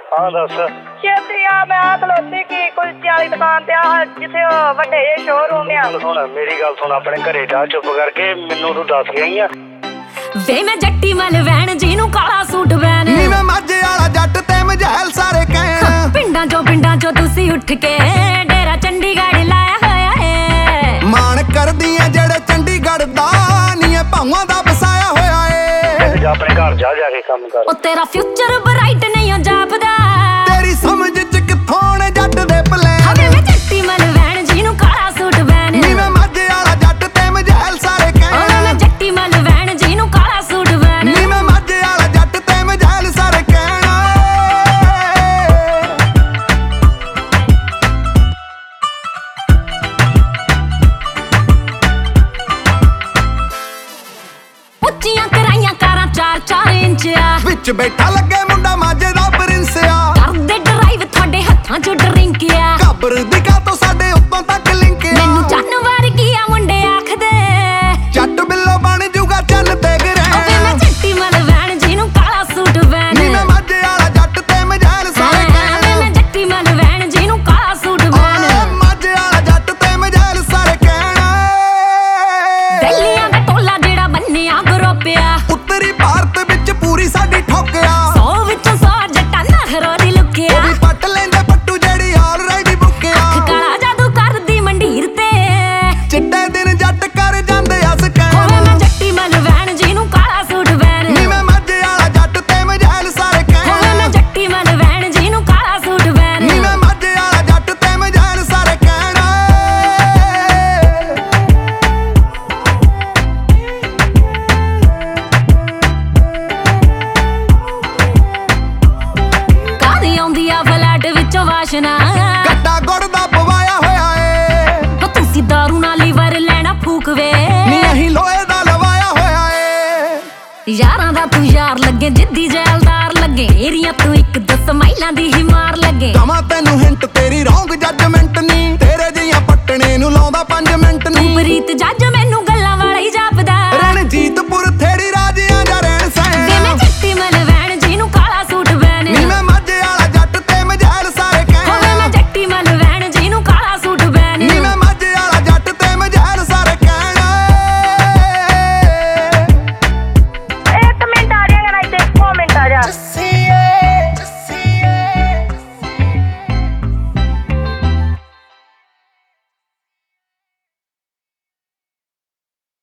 ਹਾਂ ਦੱਸ। ਛੇਤੀ ਆ, ਮੈਂ ਖਲੋਤੀ ਕੀ ਕੁਲਚੇ ਵਾਲੀ ਦੁਕਾਨ ਤੇ ਆ ਜਿੱਥੇ ਉਹ ਵੱਡੇ ਜਿਹੇ ਸ਼ੋਰੂਮ ਆ। ਸੁਣ ਮੇਰੀ ਗੱਲ ਸੁਣ, ਆਪਣੇ ਘਰੇ ਜਾ ਚੁੱਪ ਕਰਕੇ, ਮੈਨੂੰ ਤੂੰ ਦੱਸ ਗਈ ਆ ਵੇ ਮੈਂ ਜੱਟੀ ਮਲ ਵੈਣ ਜਿਹਨੂੰ ਕਾਲਾ ਸੂਟ ਵੈਣ ਨੀ ਮੈਂ ਮਾਝੇ ਵਾਲਾ ਜੱਟ ਤੇ ਮਝੈਲ ਸਾਰੇ ਕਹਿਣ ਪਿੰਡਾਂ ਚੋਂ ਤੁਸੀਂ ਉੱਠ ਕੇ ਡੇਰਾ ਚੰਡੀਗੜ੍ਹ ਲਾਇਆ ਹੋਇਆ ਏ। ਮਾਣ ਕਰਦੀਆਂ ਜਿਹੜੇ ਚੰਡੀਗੜ੍ਹ ਦਾ ਨੀ ਇਹ ਭਾਵਾਂ ਦਾ ਵਸਾਇਆ ਹੋਇਆ ਏ। ਜਾ ਆਪਣੇ ਘਰ ਜਾ ਕੇ ਕੰਮ ਕਰ। ਉਹ ਤੇਰਾ ਫਿਊਚਰ ਬ੍ਰਾਈਟ ਨਹੀਂ ਹੋ ਜਾਪਦਾ, ਤੇਰੀ ਸਮਝ ਚ ਕਿੱਥੋਂ ਨੇ ਜੱਟ ਦੇ ਪਲਾਨ। ਹਵੇ ਮੈਂ ਜੱਟੀ ਮਲ ਵੈਣ ਜਿਹਨੂੰ ਕਾਲਾ ਸੂਟ ਵੈਣ ਨੀ ਮੈਂ ਮਾਝੇ ਵਾਲਾ ਜੱਟ ਤੇ ਮਝੈਲ ਸਾਰੇ ਕਹਿਣ। ਮੈਂ ਜੱਟੀ ਮਲ ਵੈਣ ਜਿਹਨੂੰ ਕਾਲਾ ਸੂਟ ਵੈਣ। ਨੀ ਮੈਂ ਮਾਝੇ ਵਾਲਾ ਜੱਟ ਤੇ ਮਝੈਲ ਸਾਰੇ ਕਹਿਣ। ਉੱਚੀਆਂ ਕਰਾਈਆਂ ਕਾਰਾਂ 4-4 ਇੰਚ ਆ, ਵਿੱਚ ਬੈਠਾ ਲੱਗੇ ਮੁੰਡਾ ਮਾਝੇ ਦਾ ਪ੍ਰਿੰਸ ਆ। ਕਰਦੇ ਡਰਾਈਵ ਤੁਹਾਡੇ ਹੱਥਾਂ 'ਚ ਡਰਿੰਕ ਆ, ਘੱਬਰ ਦੀ ਤੋਂ ਸਾਡੇ ਉੱਤੋਂ ਤੱਕ ਲਿੰਕ ਆ। ਮੈਨੂੰ ਜਾਨਵਰ ਕੀ ਆ ਮੁੰਡੇ ਆਖਦੇ, ਜੱਟ ਬਿੱਲੋ ਬਣ ਜੂਗਾ ਚੰਨ ਤੇ ਓਏ ਮੈਂ ਗਰੇ। ਜੱਟੀ ਮਲ ਵੈਣ ਜਿਹਨੂੰ ਕਾਲਾ ਸੂਟ ਵੈਣ। ਨੀ ਮੈਂ ਮਾਝੇ ਵਾਲਾ ਜੱਟ ਤੇ ਮਝੈਲ ਸਾਰੇ ਕਹਿਣ। ਮੈਂ ਜੱਟੀ ਮਲ ਵੈਣ ਜਿਹਨੂੰ ਕਾਲਾ ਸੂਟ ਵੈਣ। ਮਾਝੇ ਵਾਲਾ ਜੱਟ ਤੇ ਮਝੈਲ ਸਾਰੇ ਕਹਿਣ। ਦਿੱਲੀਆਂ ਦਾ ਟੋਲਾ ਜਿਹੜਾ ਬੰਨਿਆ ਗਰੋਪਿਆ, ਉੱਤਰੀ ਭਾਰਤ ਵਿੱਚ ਪੂਰੀ ਸਾਡੀ ਠੋਕਿਆ। 100 ਵਿੱਚੋਂ 100 ਜੱਟਾਂ ਨਖਰੋ ਦੀ ਲੁਕਿਆ। ਉਹ ਵੀ ਪੱਟ ਲੈਂਦੇ ਪੱਟੂ ਜਿਹੜੀ ਆਲਰੇਡੀ ਬੁੱਕਿਆ। ਕਾਲਾ ਜਾਦੂ ਕਰਦੀ ਮੰਡੀਰ ਤੇ, ਚਿੱਟੇ ਦਿਨ ਜੱਟ ਕਰ ਜਾਂਦੇ ਅਸ ਕਹਿਣ। ਓਏ ਮੈਂ ਜੱਟੀ ਮਲ ਵੈਣ ਜਿਹਨੂੰ ਕਾਲਾ ਸੂਟ ਵੈਣ। ਨੀ ਮੈਂ ਮਾਝੇ ਵਾਲਾ ਜੱਟ ਤੇ ਮਝੈਲ ਸਾਰੇ ਓਏ ਮੈਂ ਕਹਿਣ। ਜੱਟੀ ਮਲ ਵੈਣ ਜਿਹਨੂੰ ਕਾਲਾ ਸੂਟ ਵੈਣ। ਨੀ ਮੈਂ ਮਾਝੇ ਵਾਲਾ ਜੱਟ ਤੇ ਮਝੈਲ ਸਾਰੇ ਕਹਿਣ। ਕਾਦੀ ਆਉਂਦੀ ਆ ਫਲੈਟ ਵਿੱਚੋਂ ਵਾਸ਼ਨਾ, ਗੱਡਾ ਗੁੜ ਦਾ ਪਵਾਇਆ ਹੋਇਆ ਏ। ਉਹ ਤੁਸੀਂ ਦਾਰੂ ਨਾਲ ਲੀਵਰ ਲੈਣਾ ਫੂਕਵੇ। ਨੀ ਅਸੀਂ ਲੋਹੇ ਦਾ ਲਵਾਇਆ ਹੋਇਆ ਏ। ਯਾਰਾਂ ਦਾ ਤੂੰ ਯਾਰ ਲੱਗੇ, ਜਿੱਦੀ ਜੈਲਦਾਰ ਲੱਗੇ, ਏਰੀਆ ਤੂੰ ਇੱਕ ਦੋ ਸਮਾਈਲਾਂ ਦੀ ਹੀ ਮਾਰ ਲੱਗੇ। ਕਵਾਂ ਤੈਨੂੰ ਹਿੰਟ ਤੇਰੀ ਰੌਂਗ ਜੱਜਮੈਂਟ ਨੀ, ਤੇਰੇ ਜੀਆਂ ਪੱਟਣੇ ਨੂੰ ਲਾਉਂਦਾ 5 ਮਿੰਟ ਤੂੰ ਨੀ। ਪ੍ਰੀਤ ਜੱਜ